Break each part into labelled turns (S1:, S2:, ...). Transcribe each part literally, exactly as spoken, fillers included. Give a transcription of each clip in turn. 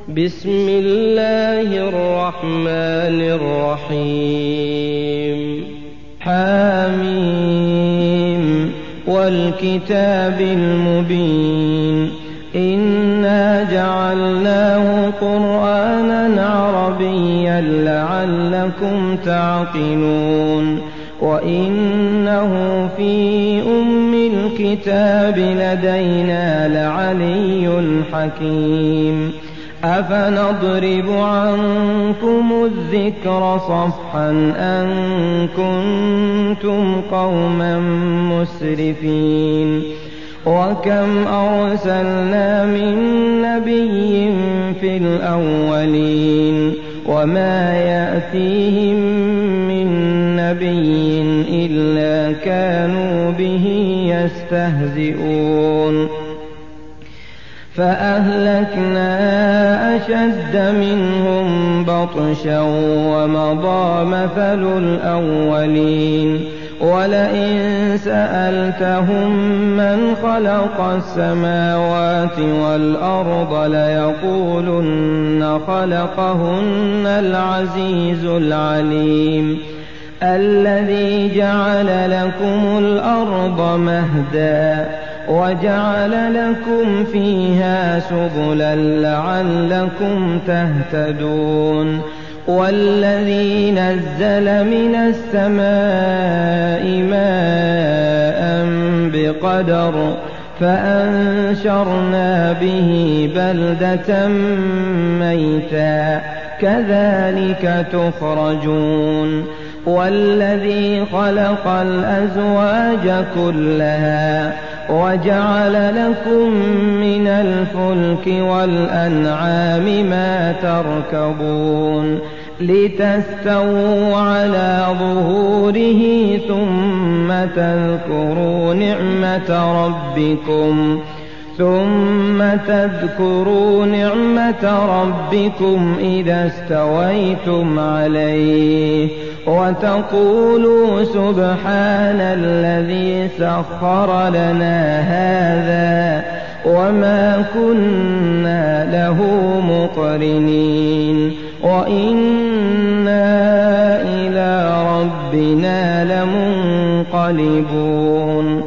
S1: بسم الله الرحمن الرحيم حاميم والكتاب المبين إنا جعلناه قرآنا عربيا لعلكم تعقلون وإنه في أم الكتاب لدينا لعلي حكيم أفنضرب عنكم الذكر صفحا أن كنتم قوما مسرفين وكم أرسلنا من نبي في الأولين وما يأتيهم من نبي إلا كانوا به يستهزئون فأهلكنا أشد منهم بطشا ومضى مثل الأولين ولئن سألتهم من خلق السماوات والأرض ليقولن خلقهن العزيز العليم الذي جعل لكم الأرض مهدا وجعل لكم فيها سبلا لعلكم تهتدون والذي نزل من السماء ماء بقدر فأنشرنا به بلدة ميتا كذلك تخرجون والذي خلق الأزواج كلها وجعل لكم من الفلك والأنعام ما تركبون لتستووا على ظهوره ثم تذكروا نعمة ربكم ثم تذكروا نعمة ربكم إذا استويتم عليه وتقولوا سبحان الذي سخر لنا هذا وما كنا له مقرنين وإنا إلى ربنا لمنقلبون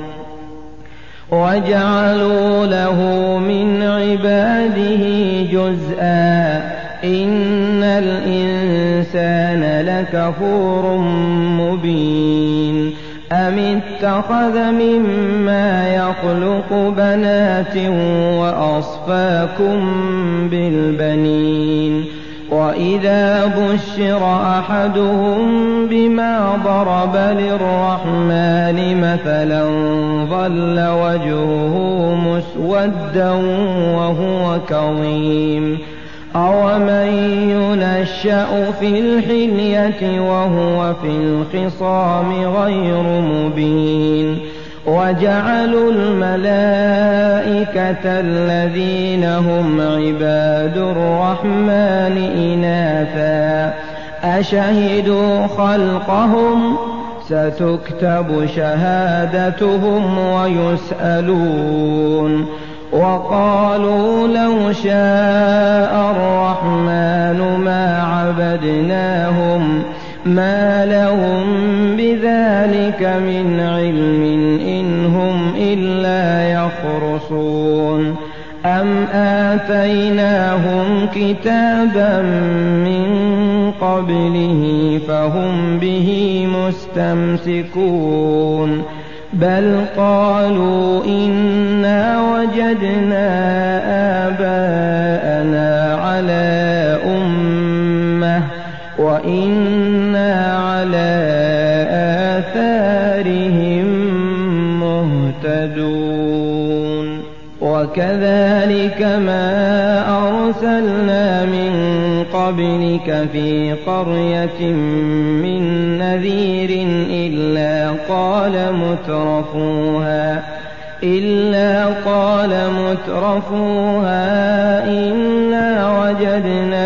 S1: وجعلوا له من عباده جزءا إن الإنسان لكفور مبين أم اتخذ مما يخلق بنات وأصفاكم بالبنين وإذا بشر أحدهم بما ضرب للرحمن مثلا ظل وجهه مسودا وهو كظيم أومن ينشأ في الحلية وهو في الخصام غير مبين وجعلوا الملائكة الذين هم عباد الرحمن إناثا أشهدوا خلقهم ستكتب شهادتهم ويسألون وقالوا لو شاء الرحمن ما عبدناهم ما لهم بذلك من علم إن هم إلا يخرصون أم آتيناهم كتابا من قبله فهم به مستمسكون بل قالوا إنا وجدنا آباءنا على أمة وإنا على آثارهم مهتدون وكذلك ما أرسلنا من قبلك في قرية من نذير إلا قال مترفوها إلا قال مترفوها إنا وجدنا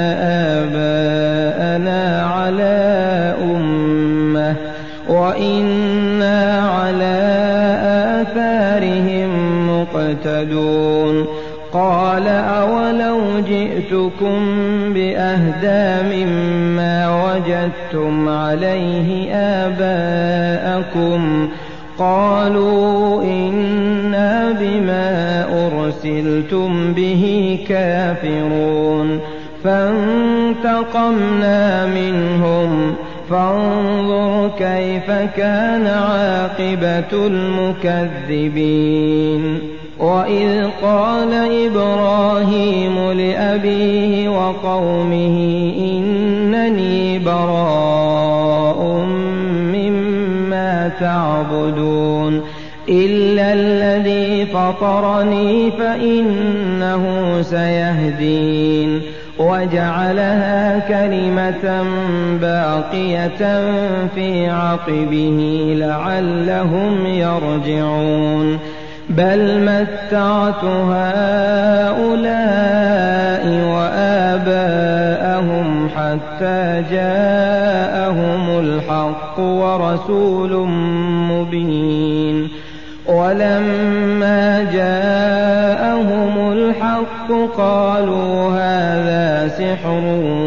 S1: آباءنا على أمة وإنا على آثارهم مقتدون قال أولو جئتكم بأهدى مما وجدتم عليه آباءكم قالوا إنا بما أرسلتم به كافرون فانتقمنا منهم فانظر كيف كان عاقبة المكذبين وإذ قال إبراهيم لأبيه وقومه إنني براء مما تعبدون إلا الذي فطرني فإنه سيهدين وجعلها كلمة باقية في عقبه لعلهم يرجعون بل متعت هؤلاء وآباءهم حتى جاءهم الحق ورسول مبين ولما جاءهم الحق قالوا هذا سحر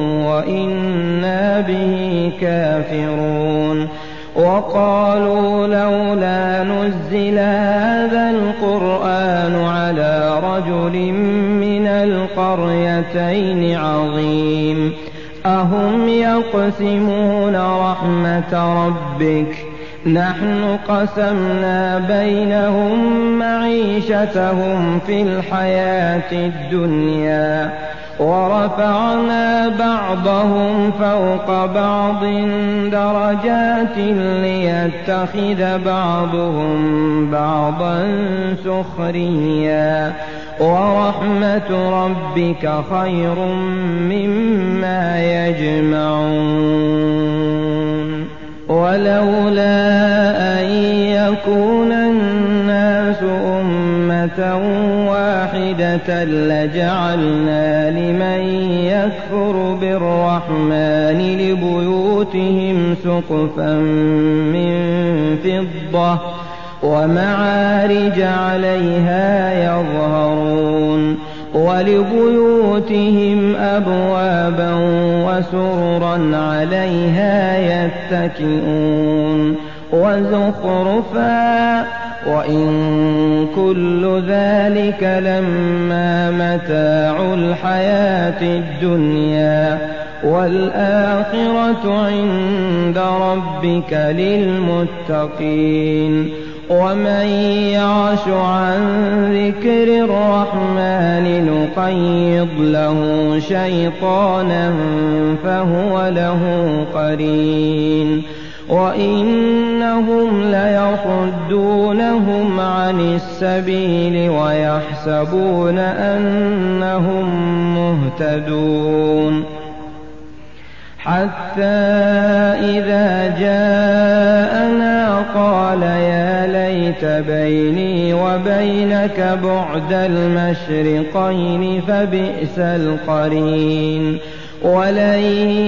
S1: وإنا به كافرون وقالوا لولا نزل هذا القرآن على رجل من القريتين عظيم أهم يقسمون رحمة ربك نحن قسمنا بينهم معيشتهم في الحياة الدنيا ورفعنا بعضهم فوق بعض درجات ليتخذ بعضهم بعضا سخريا ورحمة ربك خير مما يجمعون ولولا أن يكون الناس أمة واحدة لجعلنا لمن يكفر بالرحمن لبيوتهم سقفا من فضة ومعارج عليها يظهرون ولبيوتهم أبوابا وسررا عليها يتكئون وزخرفا وإن كل ذلك لما متاع الحياة الدنيا والآخرة عند ربك للمتقين ومن يعش عن ذكر الرحمن نقيض له شيطانا فهو له قرين وإنهم ليصدونهم عن السبيل ويحسبون أنهم مهتدون حتى إذا جاءنا قال يا ليت بيني وبينك بعد المشرقين فبئس القرين ولن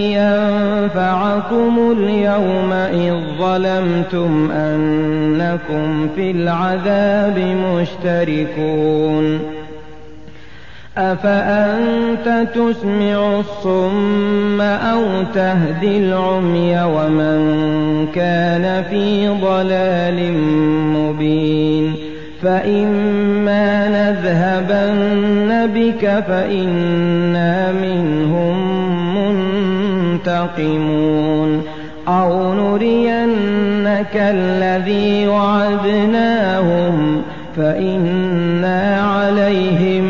S1: ينفعكم اليوم إذ ظلمتم أنكم في العذاب مشتركون أفأنت تسمع الصم أو تهدي العمي ومن كان في ضلال مبين فإما نذهبن بك فإنا منهم منتقمون أو نرينك الذي وعدناهم فإنا عليهم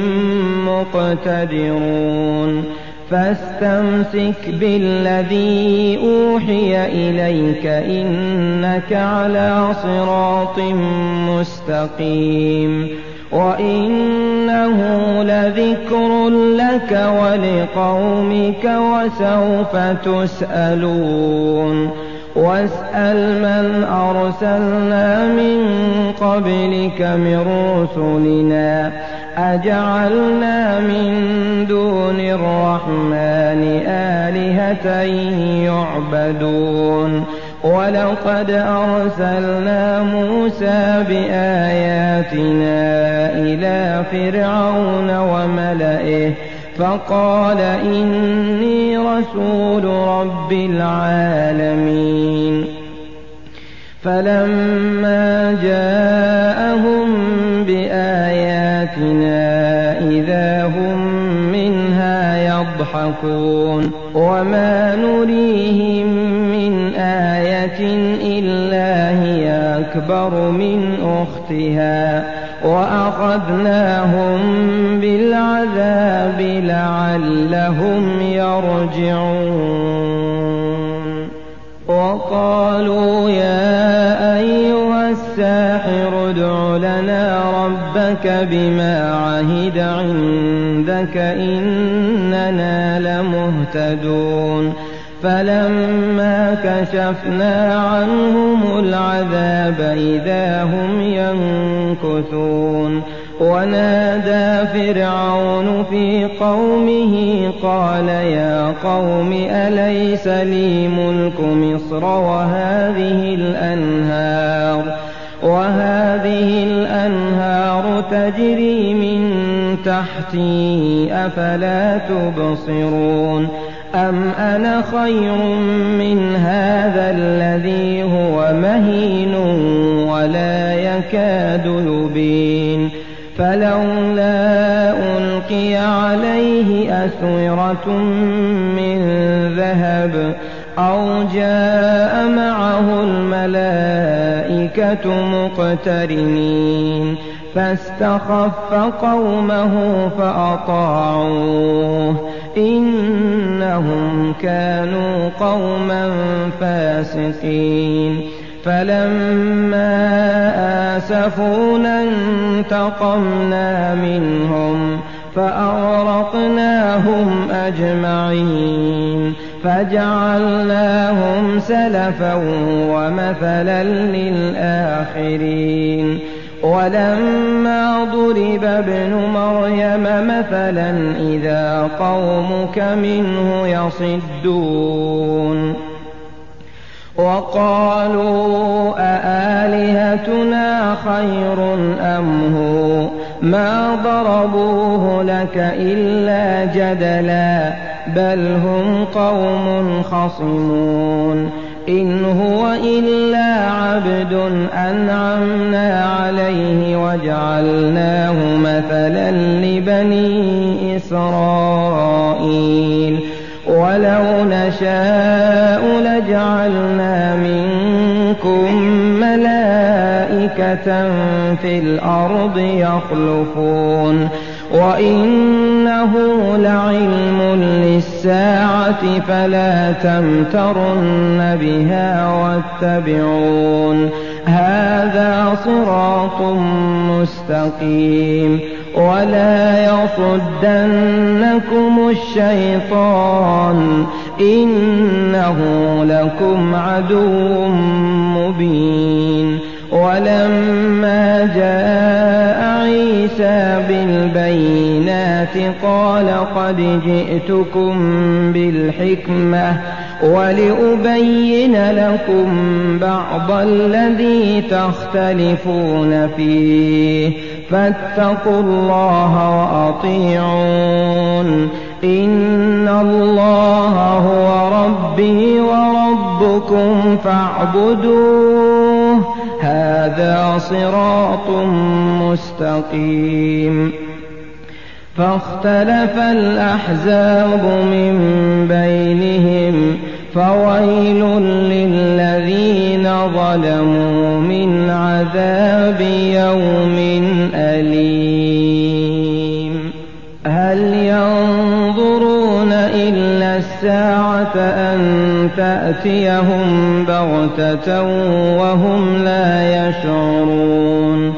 S1: مقتدرون فاستمسك بالذي أوحي إليك إنك على صراط مستقيم وإنه لذكر لك ولقومك وسوف تسألون واسأل من أرسلنا من قبلك من رسلنا أجعلنا من دون الرحمن آلهة يعبدون ولقد أرسلنا موسى بآياتنا إلى فرعون وملئه فقال إني رسول رب العالمين فلما جاءهم بآياتنا إذا هم منها يضحكون وما نريهم من آية إلا هي أكبر من أختها وأخذناهم بالعذاب لعلهم يرجعون وقالوا يا أيها الساحر ادع لنا ربك بما عهد عندك إننا لمهتدون فلما كشفنا عنهم العذاب إذا هم ينكثون ونادى فرعون في قومه قال يا قوم أليس لي ملك مصر وهذه الأنهار وهذه الأنهار تجري من تحتي أفلا تبصرون أم أنا خير من هذا الذي هو مهين ولا يكاد يبين فلولا ألقي عليه أسورة من ذهب أو جاء معه الملائكة مقترنين فاستخف قومه فأطاعوه إنهم كانوا قوما فاسقين فلما آسفونا انتقمنا منهم فأغرقناهم أجمعين فجعلناهم سلفا ومثلا للآخرين ولما ضرب ابن مريم مثلا إذا قومك منه يصدون وقالوا أآلهتنا خير أم هو ما ضربوه لك إلا جدلا بل هم قوم خصمون إن هو إلا عبد أنعمنا عليه وجعلناه مثلا لبني إسرائيل ولو نشاء لجعلنا منكم ملائكة في الأرض يخلفون وإنه لعلم للساعة فلا تمترن بها واتبعون هذا صراط مستقيم ولا يصدنكم الشيطان إنه لكم عدو مبين ولما جاء عيسى بالبينات قال قد جئتكم بالحكمة ولأبين لكم بعض الذي تختلفون فيه فاتقوا الله وأطيعون إن الله هو ربي وربكم فاعبدوه هذا صراط مستقيم فاختلف الأحزاب من بينهم فويل للذين ظلموا من عذاب يوم أليم هل ينظرون إلا الساعة أن تأتيهم بغتة وهم لا يشعرون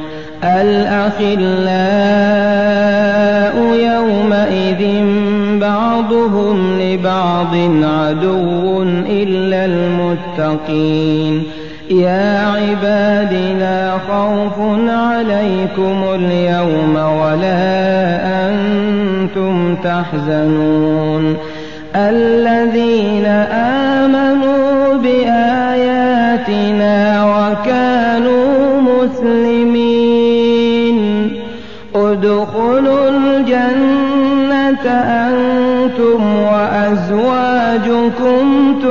S1: الأخلاء يومئذ بعضهم لبعض عدو إلا المتقين يا عباد لا خوف عليكم اليوم ولا أنتم تحزنون الذين آمنوا بآياتنا وكانوا مسلمين ادخلوا الجنة أنتم وأزواجكم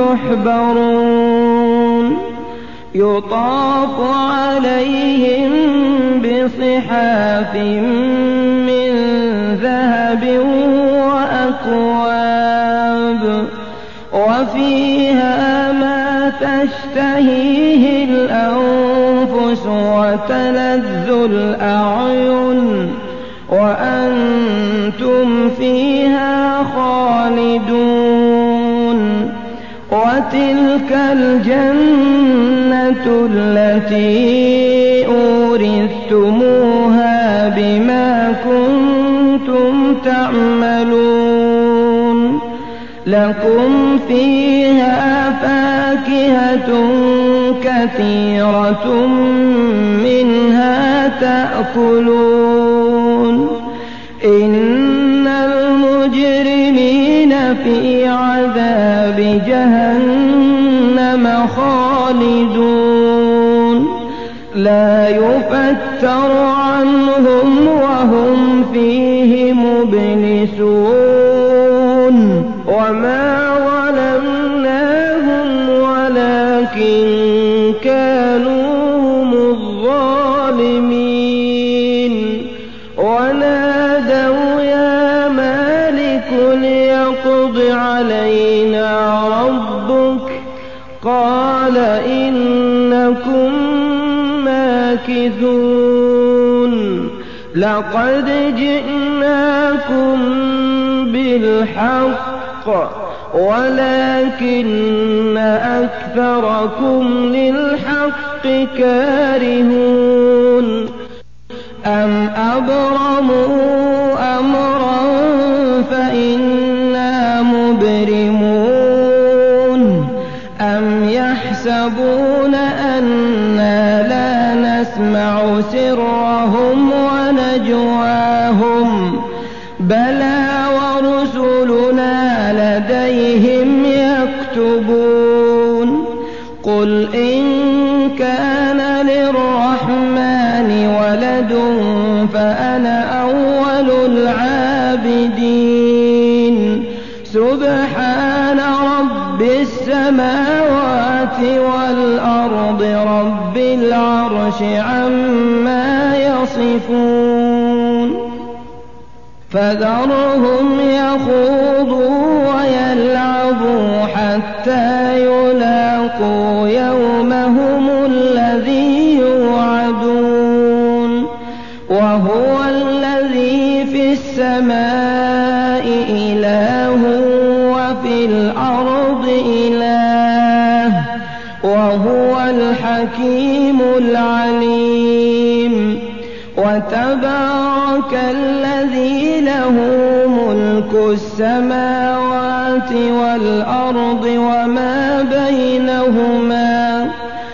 S1: تحبرون يطاف عليهم بصحاف من ذهب وأكواب وفيها ما تشتهيه الأنفس وتلذ الأعين وأنتم فيها خالدون وتلك الجنة التي أورثتموها بما كنتم تعملون لكم فيها فاكهة كثيرة منها تأكلون إن المجرمين في عذاب جهنم خالدون لا يفتر عنهم وهم فيه مبلسون وما ظلمناهم ولكن كانوا هم الظالمين ونادوا يا مالك ليقض علينا ربك قال إنكم ماكثون لقد جئناكم بالحق ولكن أكثركم للحق كارهون أم أبرموا أمرا فإنا مبرمون أم يحسبون أنا لا نسمع سرهم ونجواهم بلى ورسلنا لديهم يكتبون قل إن كان للرحمن ولد فأنا أول العابدين سبحان رب السماوات والأرض رب العرش عما يصفون فذرهم يخوضوا ويلعبوا حتى يلاقوا يومهم الذي يوعدون وهو الذي في السماء إله وفي الأرض إله وهو الحكيم العليم وتبارك الذي له ملك السماوات والأرض وما بينهما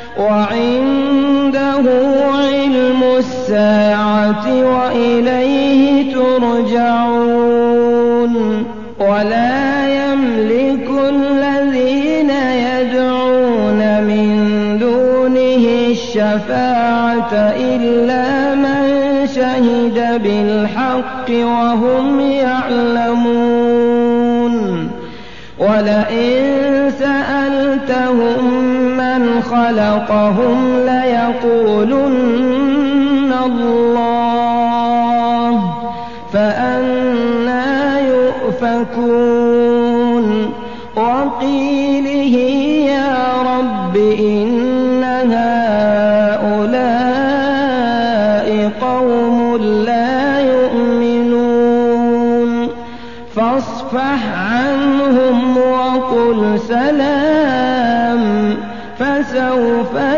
S1: وعنده علم الساعة وإليه ترجعون ولا يملك الذين يدعون من دونه الشفاعة إلا من شهد بالحق وهم يعلمون ولئن سألتهم من خلقهم ليقولن الله فأنى يؤفكون وقيله يا رب إن هؤلاء قوم لا يؤمنون فاصفح عنهم وقل سلام فسوف